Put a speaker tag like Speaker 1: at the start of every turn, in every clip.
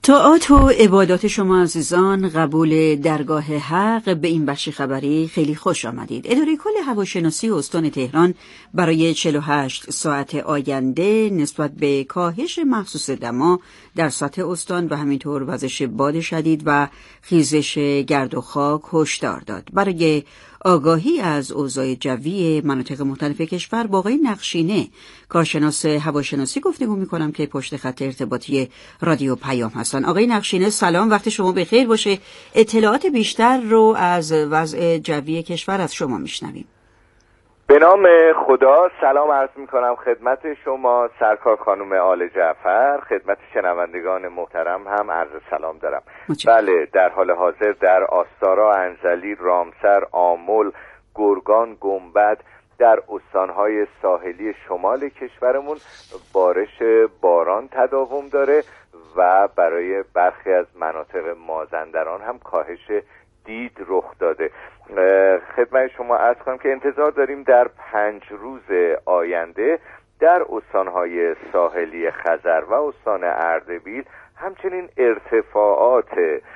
Speaker 1: طاعات و عبادات شما عزیزان، قبول درگاه حق، به این بخش خبری خیلی خوش آمدید. اداره کل هواشناسی استان تهران برای 48 ساعت آینده نسبت به کاهش مخصوص دما در سطح استان و همینطور وزش باد شدید و خیزش گرد و خاک هشدار داد. برای آگاهی از اوضاع جوی مناطق مختلف کشور با آقای نقشینه، کارشناس هواشناسی گفتگو می‌کنم که پشت خط ارتباطی رادیو پیام هستن. آقای نقشینه سلام، وقت شما بخیر باشه. اطلاعات بیشتر رو از وضع جوی کشور از شما میشنویم.
Speaker 2: به نام خدا سلام عرض میکنم خدمت شما سرکار خانم آل جعفر، خدمت شنوندگان محترم هم عرض سلام دارم. بله، در حال حاضر در آستارا، انزلی، رامسر، آمل، گرگان، گنبد در استانهای ساحلی شمال کشورمون بارش باران تداوم داره و برای برخی از مناطق مازندران هم کاهش دید رخ داده. خدمت شما عرض کنم که انتظار داریم در 5 روز آینده در استانهای ساحلی خزر و استان اردبیل، همچنین ارتفاعات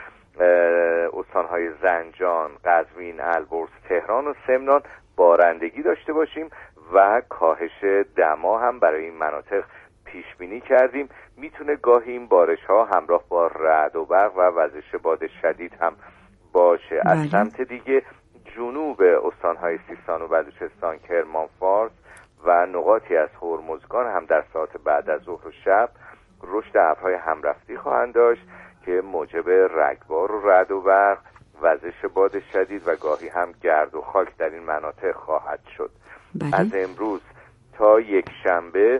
Speaker 2: استانهای زنجان، قزوین، البرز، تهران و سمنان بارندگی داشته باشیم و کاهش دما هم برای این مناطق پیش بینی کردیم. میتونه گاهی این بارش ها همراه با رعد و برق و وزش باد شدید هم باشه. از سمت دیگه جنوب استانهای سیستان و بلوچستان، کرمان، فارس و نقاطی از هرمزگان هم در ساعات بعد از ظهر و شب رشد ابرهای همرفتی خواهند داشت که موجب رگبار و رعد و برق، وزش باد شدید و گاهی هم گرد و خاک در این مناطق خواهد شد. از امروز تا یک شنبه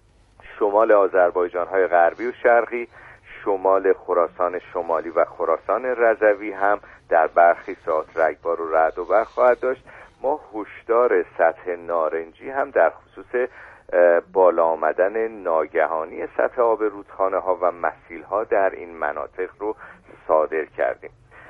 Speaker 2: شمال آذربایجان‌های غربی و شرقی، شمال خراسان شمالی و خراسان رضوی هم در برخی ساعات رگبار و رعد و برق خواهد داشت. ما هشدار سطح نارنجی هم در خصوص بالا آمدن ناگهانی سطح آب رودخانه ها و مسیل ها در این مناطق رو صادر کردیم.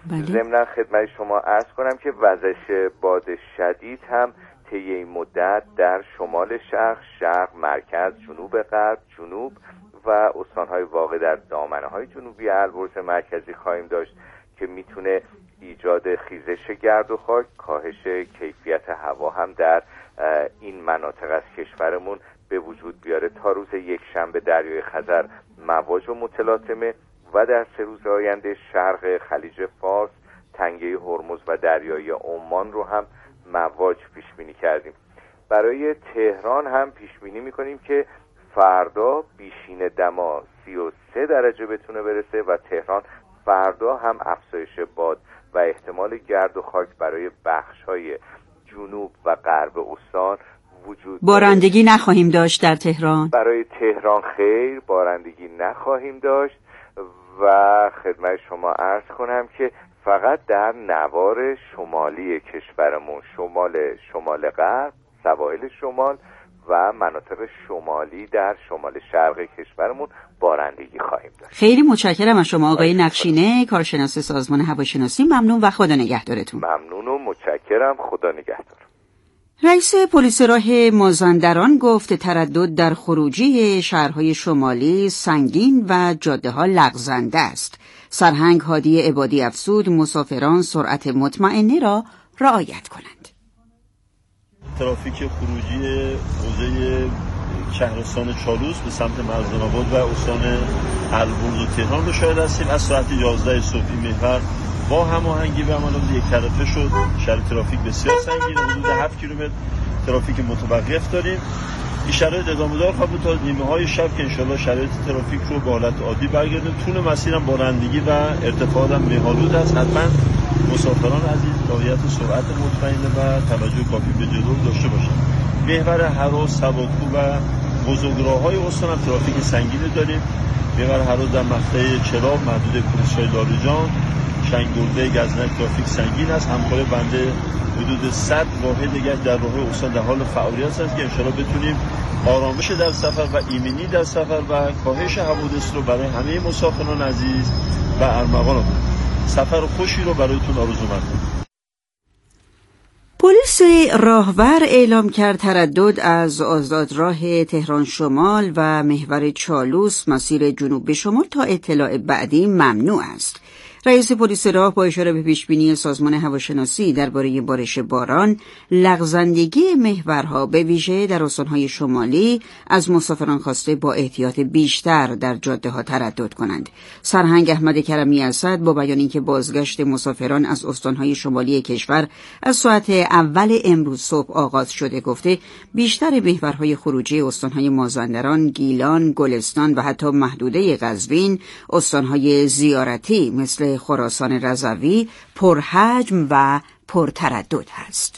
Speaker 2: ضمن خدمت شما عرض کنم که وزش باد شدید هم طی این مدت در شمال شرق، مرکز، جنوب غرب، جنوب و استانهای واقع در دامنه‌های جنوبی البرز مرکزی خواهیم داشت که میتونه ایجاد خیزش گرد و خاک، کاهش کیفیت هوا هم در این مناطق از کشورمون به وجود بیاره. تا روز یک شنبه دریای خزر مواج و متلاطمه و در 3 روز آینده شرق خلیج فارس، تنگه هرمز و دریای عمان رو هم مواج پیش بینی کردیم. برای تهران هم پیش بینی میکنیم که فردا بیشین دما 33 درجه بتونه برسه و تهران فردا هم افزایش باد و احتمال گرد و خاک برای بخش‌های جنوب و غرب استان وجود داره.
Speaker 1: بارندگی نخواهیم داشت در تهران؟
Speaker 2: برای تهران خیر، بارندگی نخواهیم داشت و خدمت شما عرض کنم که فقط در نوار شمالی کشورمون، شمال غرب، سواحل شمال و مناطق شمالی در شمال شرق کشورمون بارندگی خواهیم داشت.
Speaker 1: خیلی متشکرم از شما آقای نقشینه، کارشناس سازمان هواشناسی. ممنون و خدا نگهدارتون.
Speaker 2: ممنون و متشکرم، خدا نگهدار.
Speaker 1: رئیس پلیس راه مازندران گفت تردد در خروجی شهرهای شمالی سنگین و جاده‌ها لغزنده است. سرهنگ هادی عبادی افزود مسافران سرعت مطمئنه را رعایت کنند.
Speaker 3: ترافیک خروجی حوزه شهرستان چالوس به سمت مرزدان‌آباد و استان البرز و تهران رو شاهد هستیم. از ساعت 11 صبحی محور با هماهنگی و عملیات یک طرفه شد. شرایط ترافیک بسیار سنگین، حدود 7 کیلومتر ترافیک متوقف داریم. این شرایط ادامه دار خواهد بود تا نیمه‌های شب که انشالله شرایط ترافیک رو به حالت عادی برگرده. طول مسیرم بارندگی و ارتفاعات هم مه‌آلود است. حتما مسافران عزیز رعایت سرعت مطمئنه و توجه کافی به جلو داشته باشند. محور هراس، سواکو و بزرگراه‌های استان هم ترافیک سنگینی داریم. محور هراس در مقطع چراغ، محدوده پلیس‌های لاریجان، شنگرده، گزنک ترافیک سنگین است. همکار بنده حدود 100 واحد گشت در راه استان در حال فعالیت است که انشالله بتونیم آرامش در سفر و ایمنی در سفر و کاهش حوادث رو برای همه مسافران عزیز و ارمغان آورد. سفر خوشی رو برایتون آرزو می‌کنم.
Speaker 1: پلیس راهور اعلام کرد تردد از آزادراه تهران شمال و محور چالوس مسیر جنوب به شمال تا اطلاع بعدی ممنوع است. رئیس پلیس راه با اشاره به پیشبینی سازمان هواشناسی درباره بارش باران، لغزندگی محورها به ویژه در استان‌های شمالی از مسافران خواسته با احتیاط بیشتر در جاده‌ها تردد کنند. سرهنگ احمد کرمی اسد با بیان اینکه بازگشت مسافران از استان‌های شمالی کشور از ساعت اول امروز صبح آغاز شده گفته بیشتر محورهای خروجی استان‌های مازندران، گیلان، گلستان و حتی محدوده قزوین، استان‌های زیارتی مثل خراسان رضوی پرحجم و پرتردد است.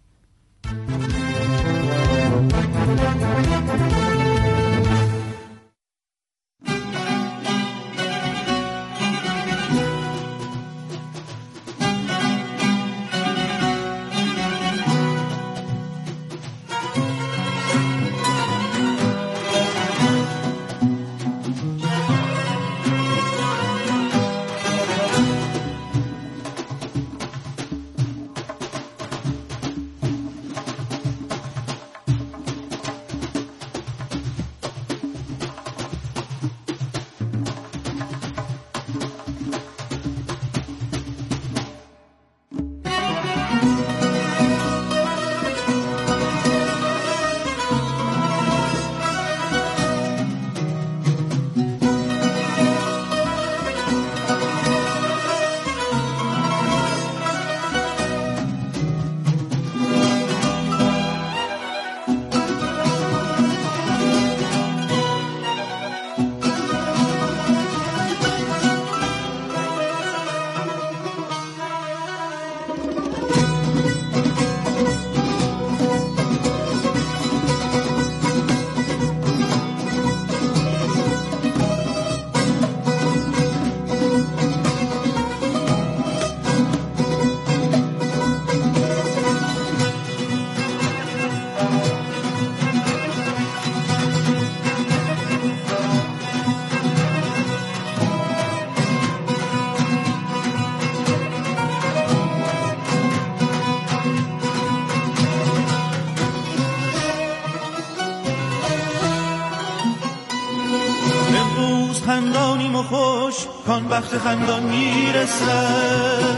Speaker 4: خندانیم و خوش کان وقت خندان میرسد،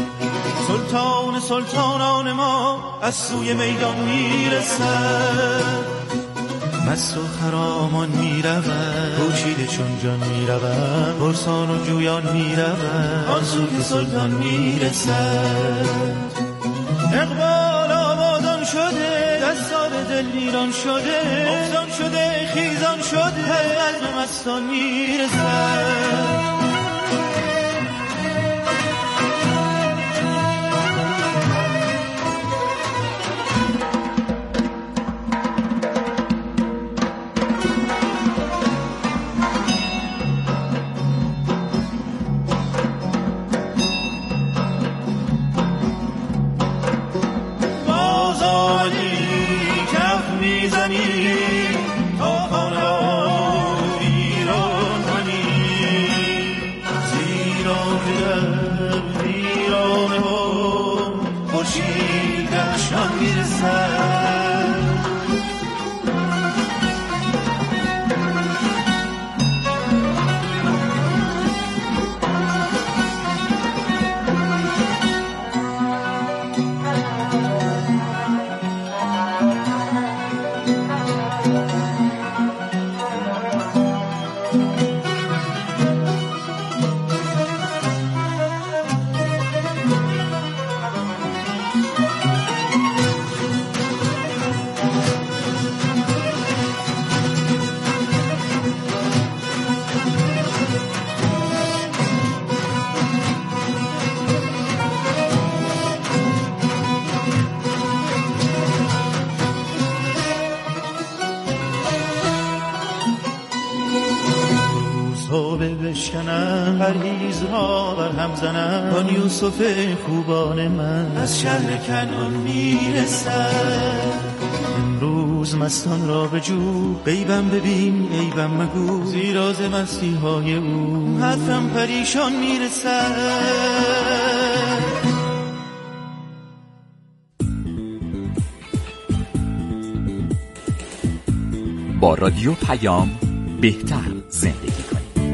Speaker 4: سلطان سلطانان ما از سوی میدان میرسد، مست و خرامان میرود پوشیده چون جان میرود، پرسان و جویان میرود آن سوی سلطان میرسد. اقبال آبادان شده دستار دل ویران شده، افزان شده خیزان شده عزم مستان میرسد. بشکنم پرهیزها بر هم زنم، آن یوسف خوبان من از شهر کنعان میرسد. امروز مستان را به جو غیبم ببین عیبم مگو، زیرا ز مستی های او حرفم پریشان میرسد.
Speaker 5: با رادیو پیام بهتر زندگی کنید.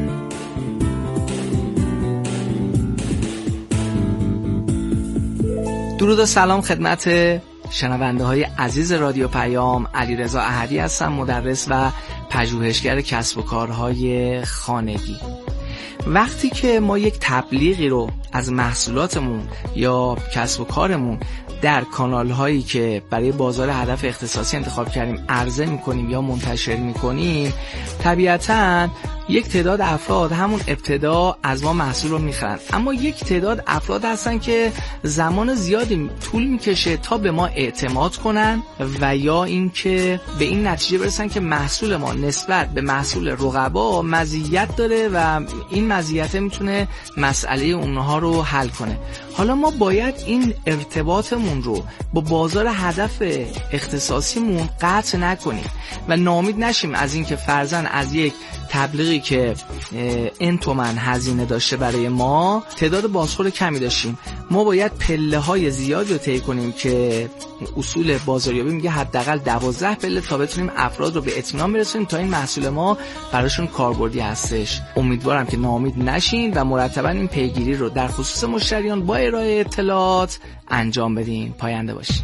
Speaker 6: درود و سلام خدمت شنونده های عزیز رادیو پیام. علیرضا احدی هستم، مدرس و پژوهشگر کسب و کارهای خانگی. وقتی که ما یک تبلیغی رو از محصولاتمون یا کسب و کارمون در کانال هایی که برای بازار هدف اختصاصی انتخاب کردیم عرضه میکنیم یا منتشر میکنیم، طبیعتاً یک تعداد افراد همون ابتدا از ما محصول رو میخرن، اما یک تعداد افراد هستن که زمان زیادی طول میکشه تا به ما اعتماد کنن و یا اینکه به این نتیجه برسن که محصول ما نسبت به محصول رقبا مزیت داره و این مزیت میتونه مسئله اونها رو حل کنه. حالا ما باید این ارتباطمون رو با بازار هدف اختصاصیمون قطع نکنیم و ناامید نشیم از این که فرضاً از یک تبلیغی که این تومن هزینه داشته برای ما تعداد بازخور کمی داشتیم. ما باید پله های زیادی رو طی کنیم که اصول بازاریابی میگه حداقل 12 پله تا بتونیم افراد رو به اطمینان برسونیم تا این محصول ما براشون کاربردی هستش. امیدوارم که ناامید نشین و مرتبا این پیگیری رو در خصوص مشتریان با ارائه اطلاعات انجام بدین. پاینده باشین.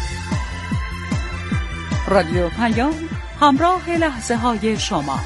Speaker 7: رادیو پیام، همراه لحظه های شما.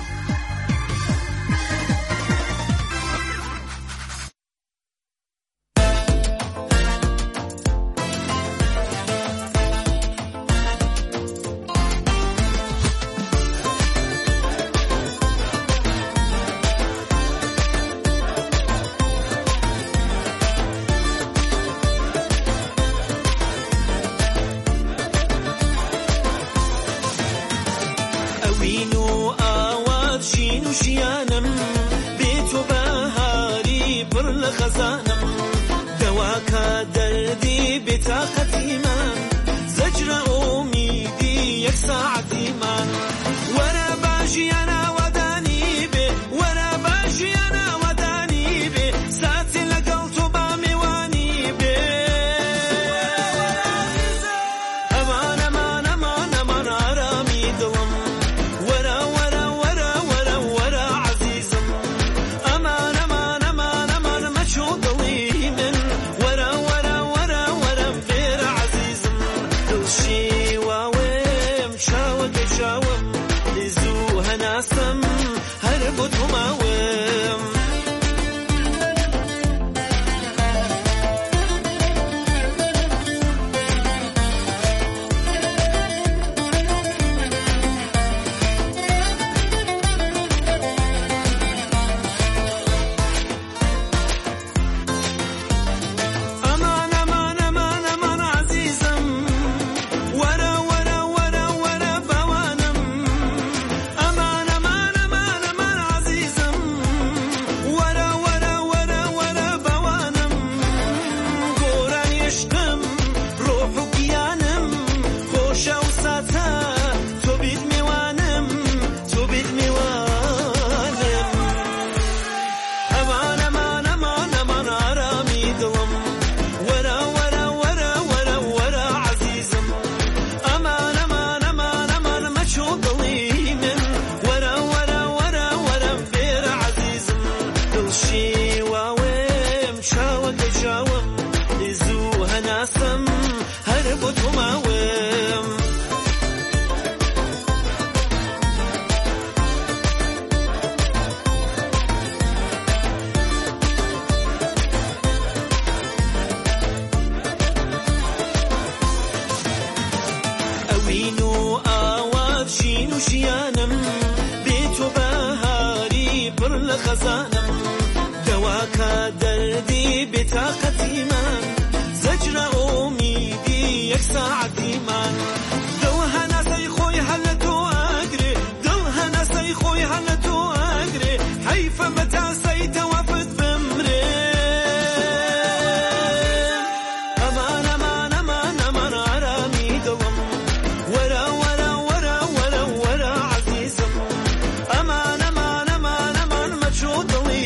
Speaker 8: Don't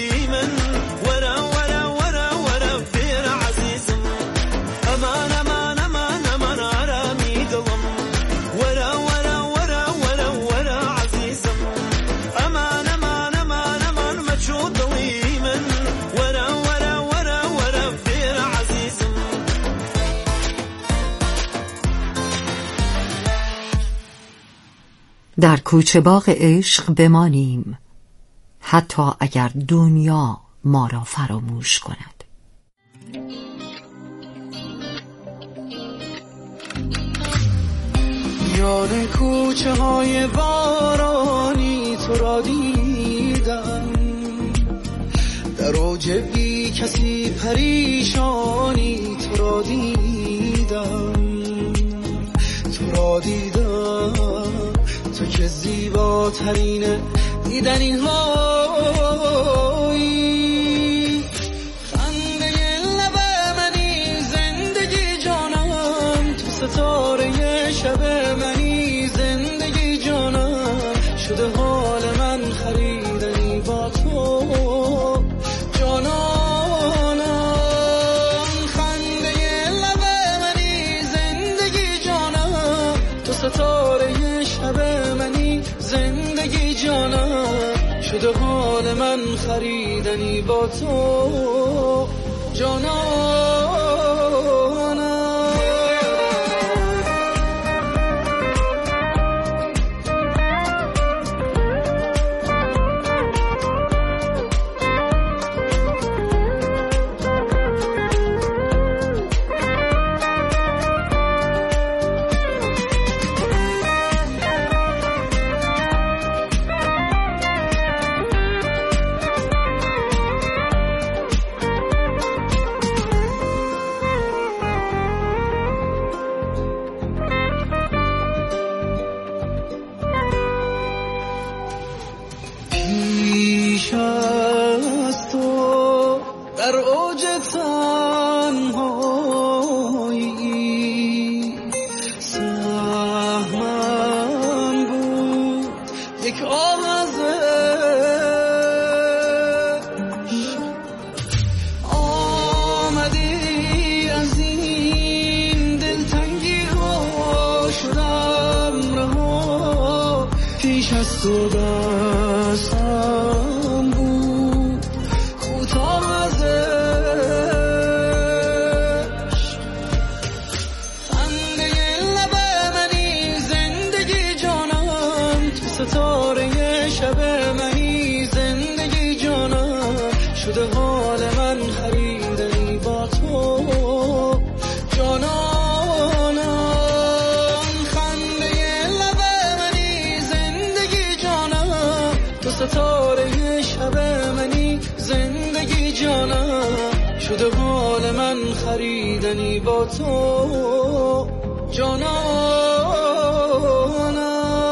Speaker 8: در کوچه باغ عشق بمانیم، حتی اگر دنیا ما را فراموش کند.
Speaker 9: میان کوچه های بارانی تو را دیدم، در اوج بی کسی پریشانی تو را دیدم، تو را دیدم، تو که زیباترین دیدنی هایی، خنده لب منی زندگی جانم، تو ستاره شب منی زندگی جانم، شده حال من خریدنی با تو جانانم، خنده لب منی زندگی جانم، تو ستاره شب منی زندگی جانم، شده حال من خریدنی با تو جانانم. تو دستم بود کوتاه ازش، خنده لب منی زندگی جانم، تو ستاره شب منی زندگی جانم، شده حال من خریدنی با تو جانانم، خنده لب منی زندگی جانم، تو ستاره شب منی زندگی جانم، شده حال من خریدنی با تو جانانم.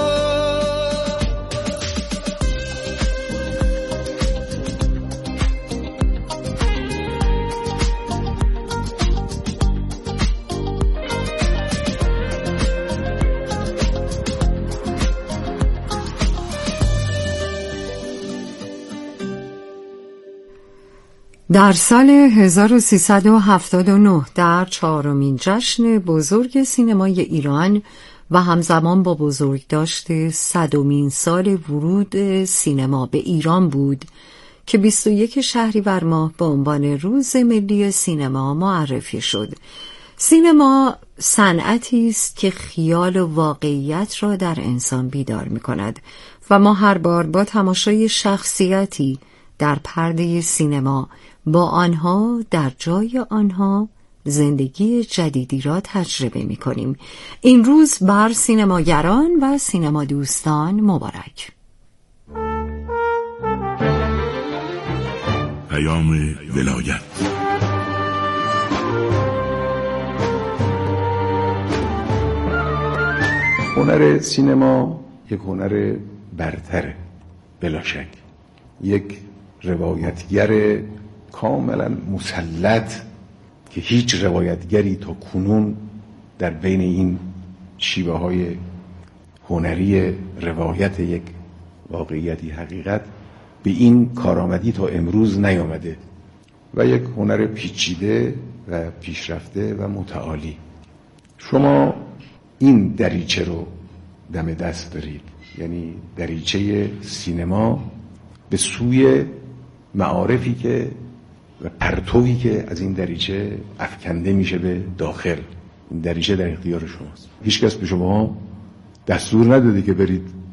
Speaker 8: در سال 1379 در 4مین جشن بزرگ سینمای ایران و همزمان با بزرگداشت 100مین سال ورود سینما به ایران بود که 21 شهریور ماه به عنوان روز ملی سینما معرفی شد. سینما صنعتی است که خیال و واقعیت را در انسان بیدار می‌کند و ما هر بار با تماشای شخصیتی در پرده سینما با آنها در جای آنها زندگی جدیدی را تجربه می کنیم. این روز بر سینماگران و سینما دوستان مبارک.
Speaker 10: پیام ولایت.
Speaker 11: هنر سینما یک هنر برتره، بلا شک. یک روایتگر کاملا مسلط که هیچ روایتگری تا کنون در بین این شیوه های هنری روایت یک واقعیتی حقیقت به این کارآمدی تا امروز نیامده و یک هنر پیچیده و پیشرفته و متعالی. شما این دریچه رو دم دست دارید، یعنی دریچه سینما به سوی معارفی که و پرتویی که از این دریچه افکنده میشه به داخل. این دریچه در اختیار شماست. هیچ کس به شما دستور نداده که برید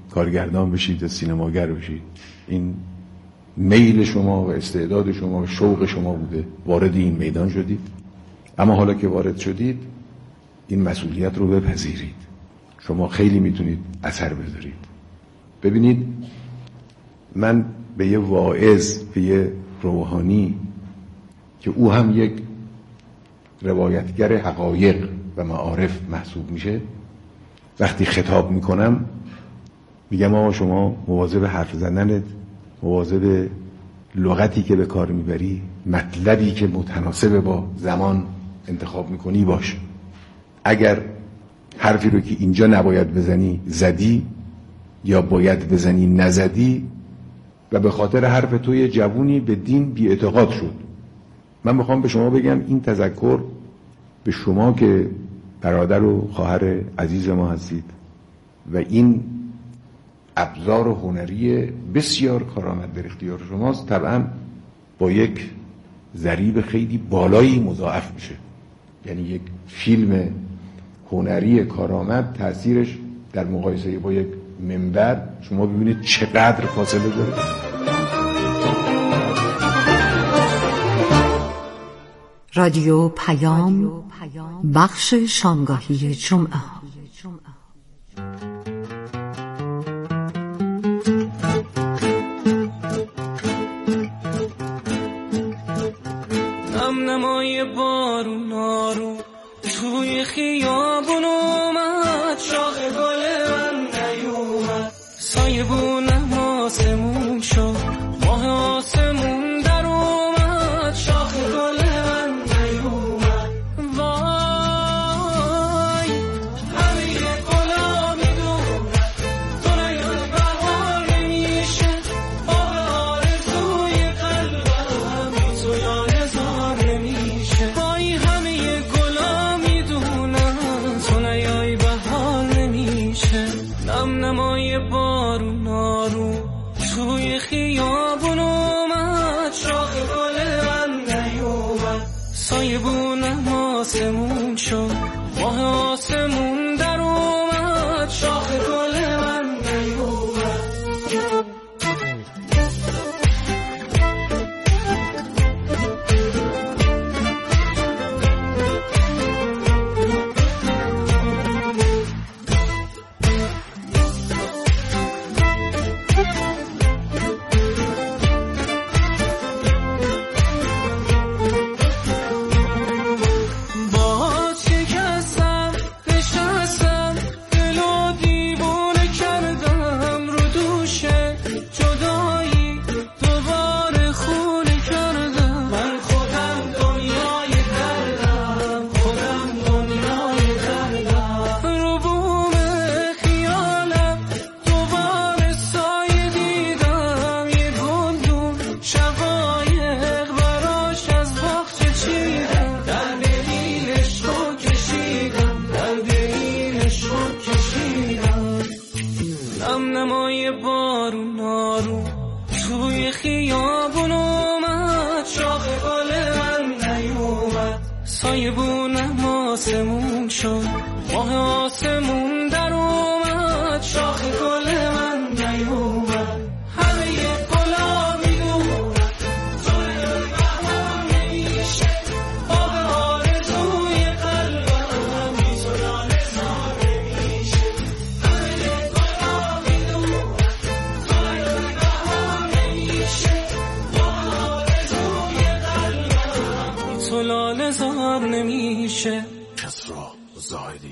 Speaker 11: کارگردان بشید یا سینماگر بشید. این میل شما و استعداد شما و شوق شما بوده، وارد این میدان شدید. اما حالا که وارد شدید این مسئولیت رو بپذیرید. شما خیلی میتونید اثر بذارید. ببینید، من به یه واعظ، به یه روحانی که او هم یک روایتگر حقایق و معارف محسوب میشه، وقتی خطاب میکنم میگم آقا شما مواظب حرف زدنت، مواظب لغتی که به کار میبری، مطلبی که متناسب با زمان انتخاب میکنی باش. اگر حرفی رو که اینجا نباید بزنی زدی یا باید بزنی نزدی و به خاطر حرف توی جوونی به دین بی اعتقاد شد، من میخوام به شما بگم این تذکر به شما که برادر و خواهر عزیز ما هستید و این ابزار هنری بسیار کارآمد در اختیار شماست، طبعا با یک ضریب خیلی بالایی مضاعف میشه. یعنی یک فیلم هنری کارآمد تأثیرش در مقایسه با یک منبر شما ببینید چقدر فاصله داره.
Speaker 8: رادیو پیام، بخش شامگاهی جمعه.
Speaker 9: نمای بارون آروم توی خیابون اومد، شاخ گل من نیومد، سایه بونم آسمون شد، ماه آسمون در اومد، شاخ گل من نیومد. وای همه گلا میدونم تو نیاد بهار نمیشه، آب آرزوی قلبم بی تو یار زار نمیشه. وای همه گلا میدونم تو نیای بهار نمیشه. نمای بارون آروم توی خیابون اومد، شاخ گل من نیومد، سایه بونم آسمون شد، ماه آسمون در اومد، شاخ گل من نیومد. نمای بارون آروم توی خیابون اومد، شاخ گل من نیومد، سایه بونم آسمون شد، ماه آسمون در اومد، شاخ گل من نیومد. همه گلا میدونم تو نیای بهار نمیشه، آب آرزوی قلبم بی تو یار زار نمیشه. همه گلا میدونم تو نیای بهار نمیشه، آب آرزوی قلبم بی تو لاله زار نمیشه.
Speaker 10: کسرا زاهدی.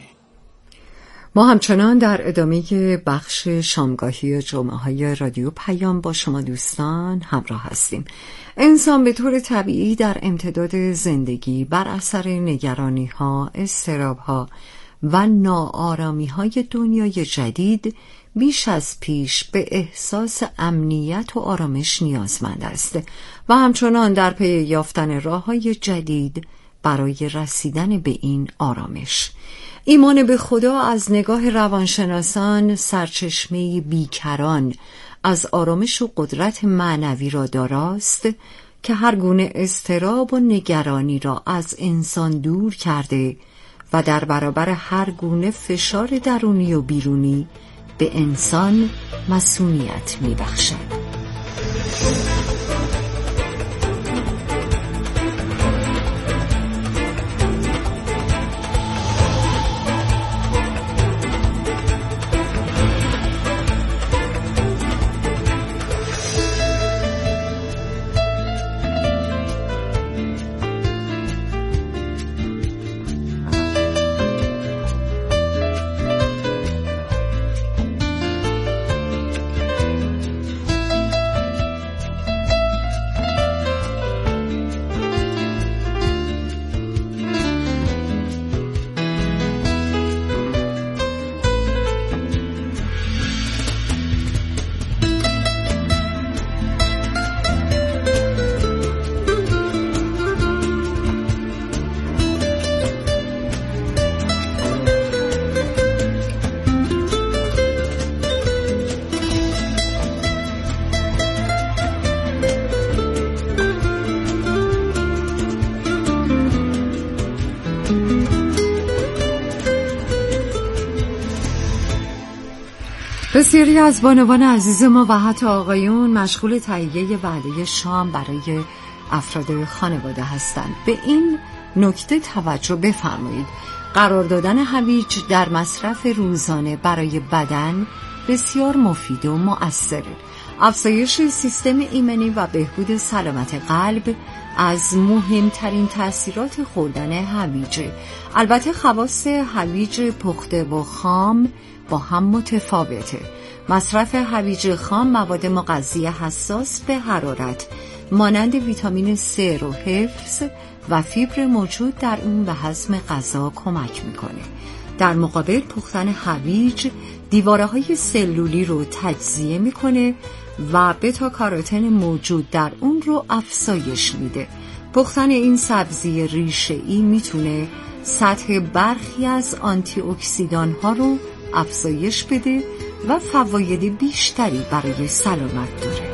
Speaker 8: ما همچنان در ادامه بخش شامگاهی جمعه‌های رادیو پیام با شما دوستان همراه هستیم. انسان به طور طبیعی در امتداد زندگی بر اثر نگرانی‌ها، اضطراب‌ها و ناآرامی‌های دنیای جدید بیش از پیش به احساس امنیت و آرامش نیازمند است و همچنان در پی یافتن راه‌های جدید برای رسیدن به این آرامش. ایمان به خدا از نگاه روانشناسان سرچشمه بیکران از آرامش و قدرت معنوی را داراست که هر گونه اضطراب و نگرانی را از انسان دور کرده و در برابر هر گونه فشار درونی و بیرونی به انسان مسئولیت می‌بخشد. بسیاری از بانوان عزیز ما و حتی آقایون مشغول تهیه وعده شام برای افراد خانواده هستند. به این نکته توجه بفرمایید. قرار دادن هویج در مصرف روزانه برای بدن بسیار مفید و مؤثره. افزایش سیستم ایمنی و بهبود سلامت قلب از مهمترین تأثیرات خوردن هویجه. البته خواص هویج پخته و خام با هم متفاوته. مصرف هویج خام مواد مغذی حساس به حرارت مانند ویتامین C رو حفظ و فیبر موجود در اون به هضم غذا کمک میکنه. در مقابل پختن هویج دیواره‌های سلولی رو تجزیه میکنه و بتا کاروتن موجود در اون رو افزایش میده. پختن این سبزی ریشه‌ای میتونه سطح برخی از آنتی اکسیدان ها رو افزایش بده و فواید بیشتری برای سلامت داره.